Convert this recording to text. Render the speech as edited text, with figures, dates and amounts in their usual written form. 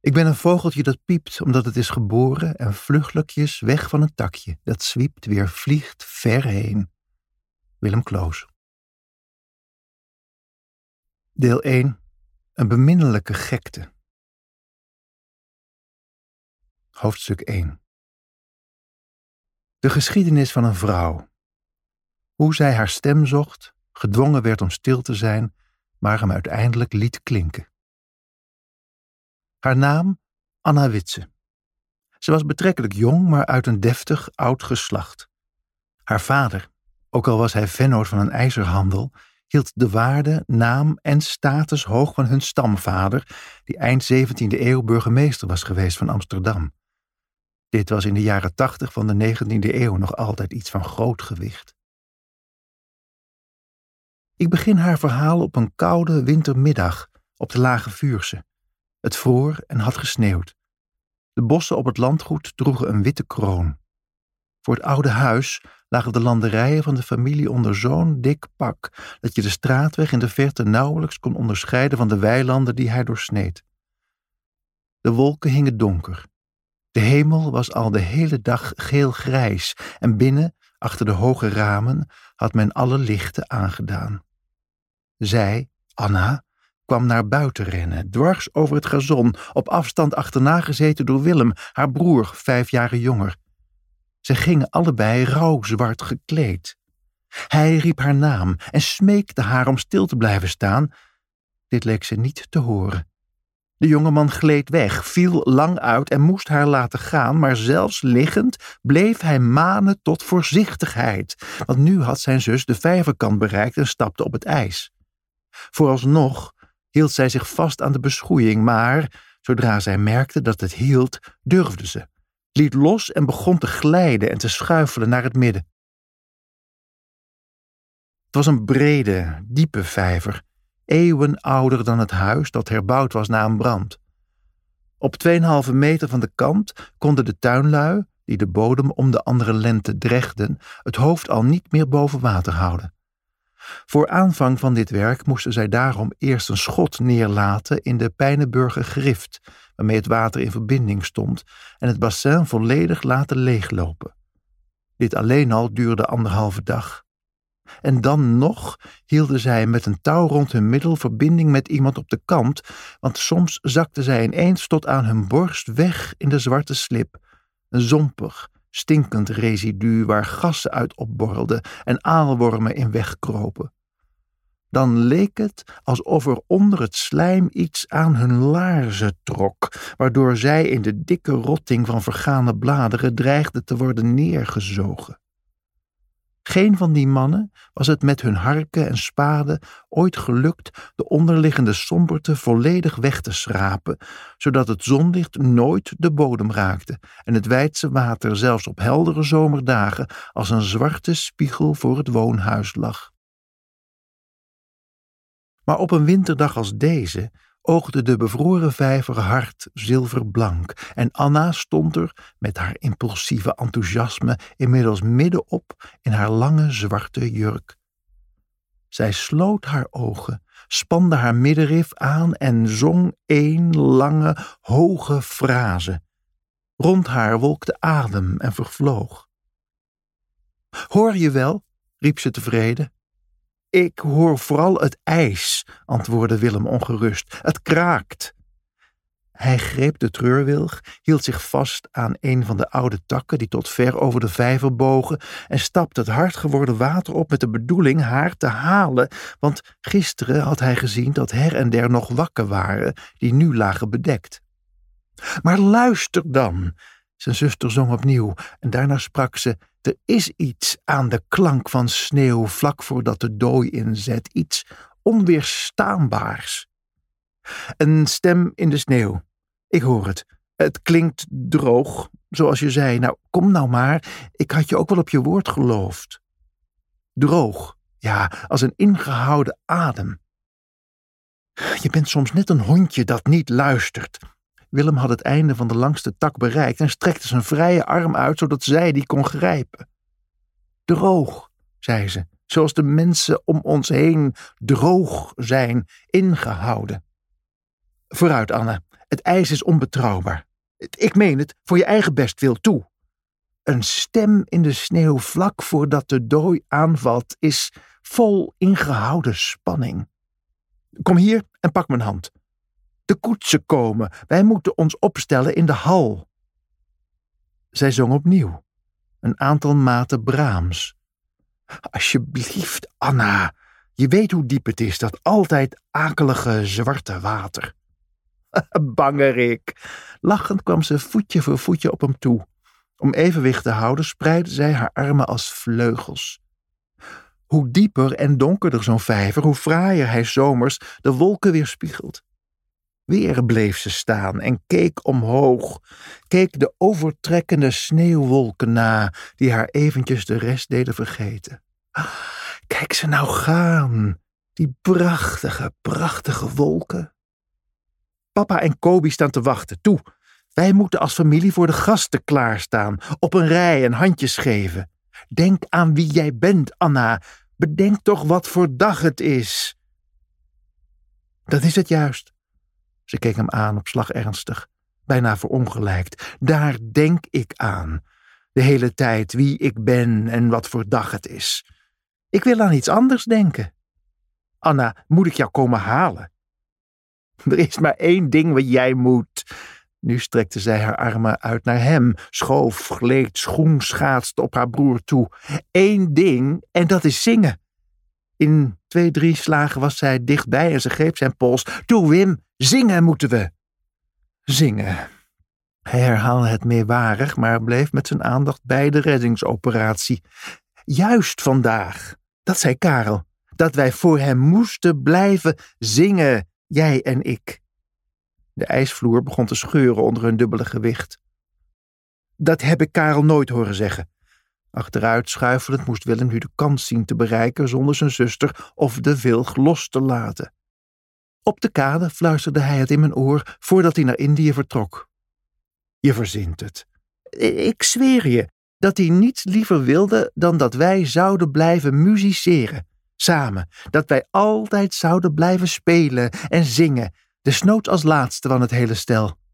Ik ben een vogeltje dat piept omdat het is geboren en vlugelijkjes weg van een takje dat zwiept weer vliegt ver heen. Willem Kloos. Deel 1. Een beminnelijke gekte. Hoofdstuk 1. De geschiedenis van een vrouw. Hoe zij haar stem zocht, gedwongen werd om stil te zijn, maar hem uiteindelijk liet klinken. Haar naam Anna Witse. Ze was betrekkelijk jong, maar uit een deftig, oud geslacht. Haar vader, ook al was hij vennoot van een ijzerhandel, hield de waarde, naam en status hoog van hun stamvader, die eind 17e eeuw burgemeester was geweest van Amsterdam. Dit was in de jaren 80 van de 19e eeuw nog altijd iets van groot gewicht. Ik begin haar verhaal op een koude wintermiddag op de Lage Vuursche. Het vroor en had gesneeuwd. De bossen op het landgoed droegen een witte kroon. Voor het oude huis lagen de landerijen van de familie onder zo'n dik pak dat je de straatweg in de verte nauwelijks kon onderscheiden van de weilanden die hij doorsneed. De wolken hingen donker. De hemel was al de hele dag geel-grijs en binnen, achter de hoge ramen, had men alle lichten aangedaan. Zij, Anna, kwam naar buiten rennen, dwars over het gazon, op afstand achterna gezeten door Willem, haar broer, 5 jaren jonger. Ze gingen allebei rouwzwart gekleed. Hij riep haar naam en smeekte haar om stil te blijven staan. Dit leek ze niet te horen. De jongeman gleed weg, viel lang uit en moest haar laten gaan, maar zelfs liggend bleef hij manen tot voorzichtigheid, want nu had zijn zus de vijverkant bereikt en stapte op het ijs. Vooralsnog hield zij zich vast aan de beschoeiing, maar zodra zij merkte dat het hield, durfde ze, liet los en begon te glijden en te schuifelen naar het midden. Het was een brede, diepe vijver, eeuwen ouder dan het huis dat herbouwd was na een brand. Op 2,5 meter van de kant konden de tuinlui, die de bodem om de andere lente dregden, het hoofd al niet meer boven water houden. Voor aanvang van dit werk moesten zij daarom eerst een schot neerlaten in de Pijnenburger Grift, waarmee het water in verbinding stond, en het bassin volledig laten leeglopen. Dit alleen al duurde 1,5 dag. En dan nog hielden zij met een touw rond hun middel verbinding met iemand op de kant, want soms zakten zij ineens tot aan hun borst weg in de zwarte slip, een zompig, stinkend residu waar gassen uit opborrelden en aalwormen in wegkropen. Dan leek het alsof er onder het slijm iets aan hun laarzen trok, waardoor zij in de dikke rotting van vergane bladeren dreigden te worden neergezogen. Geen van die mannen was het met hun harken en spaden ooit gelukt de onderliggende somberte volledig weg te schrapen, zodat het zonlicht nooit de bodem raakte en het Weidse water zelfs op heldere zomerdagen als een zwarte spiegel voor het woonhuis lag. Maar op een winterdag als deze oogde de bevroren vijver hard zilverblank en Anna stond er met haar impulsieve enthousiasme inmiddels middenop in haar lange zwarte jurk. Zij sloot haar ogen, spande haar middenrif aan en zong 1 lange, hoge frase. Rond haar wolkte adem en vervloog. "Hoor je wel?" riep ze tevreden. "Ik hoor vooral het ijs," antwoordde Willem ongerust. "Het kraakt." Hij greep de treurwilg, hield zich vast aan een van de oude takken die tot ver over de vijver bogen en stapte het hard geworden water op met de bedoeling haar te halen, want gisteren had hij gezien dat her en der nog wakken waren die nu lagen bedekt. "Maar luister dan," zijn zuster zong opnieuw en daarna sprak ze: "Er is iets aan de klank van sneeuw vlak voordat de dooi inzet, iets onweerstaanbaars." Een stem in de sneeuw. "Ik hoor het. Het klinkt droog, zoals je zei. Nou, kom nou maar. Ik had je ook wel op je woord geloofd." Droog, ja, als een ingehouden adem. "Je bent soms net een hondje dat niet luistert." Willem had het einde van de langste tak bereikt en strekte zijn vrije arm uit, zodat zij die kon grijpen. "Droog," zei ze, "zoals de mensen om ons heen droog zijn, ingehouden." "Vooruit, Anne. Het ijs is onbetrouwbaar. Ik meen het, voor je eigen bestwil toe. Een stem in de sneeuw vlak voordat de dooi aanvalt is vol ingehouden spanning. Kom hier en pak mijn hand. De koetsen komen, wij moeten ons opstellen in de hal. Zij zong opnieuw, een aantal maten Brahms. Alsjeblieft, Anna, je weet hoe diep het is, dat altijd akelige zwarte water. Bangerik. Lachend kwam ze voetje voor voetje op hem toe. Om evenwicht te houden spreidde zij haar armen als vleugels. Hoe dieper en donkerder zo'n vijver, hoe fraaier hij zomers de wolken weerspiegelt. Weer bleef ze staan en keek omhoog, keek de overtrekkende sneeuwwolken na, die haar eventjes de rest deden vergeten. Kijk ze nou gaan, die prachtige, prachtige wolken. Papa en Kobi staan te wachten, toe. Wij moeten als familie voor de gasten klaarstaan, op een rij en handjes geven. Denk aan wie jij bent, Anna. Bedenk toch wat voor dag het is. Dat is het juist. Ze keek hem aan op slag ernstig, bijna verongelijkt. Daar denk ik aan. De hele tijd wie ik ben en wat voor dag het is. Ik wil aan iets anders denken. Anna, moet ik jou komen halen? Er is maar één ding wat jij moet. Nu strekte zij haar armen uit naar hem, schoof, gleed, schoenschaatste op haar broer toe. Eén ding, en dat is zingen. In 2-3 slagen was zij dichtbij en ze greep zijn pols. Toe, Wim, zingen moeten we. Zingen. Hij herhaalde het meewarig, maar bleef met zijn aandacht bij de reddingsoperatie. Juist vandaag, dat zei Karel, dat wij voor hem moesten blijven zingen, jij en ik. De ijsvloer begon te scheuren onder hun dubbele gewicht. Dat heb ik Karel nooit horen zeggen. Achteruit schuifelend moest Willem nu de kant zien te bereiken zonder zijn zuster of de wilg los te laten. Op de kade fluisterde hij het in mijn oor voordat hij naar Indië vertrok. Je verzint het. Ik zweer je dat hij niets liever wilde dan dat wij zouden blijven musiceren, samen, dat wij altijd zouden blijven spelen en zingen, desnoods als laatste van het hele stel.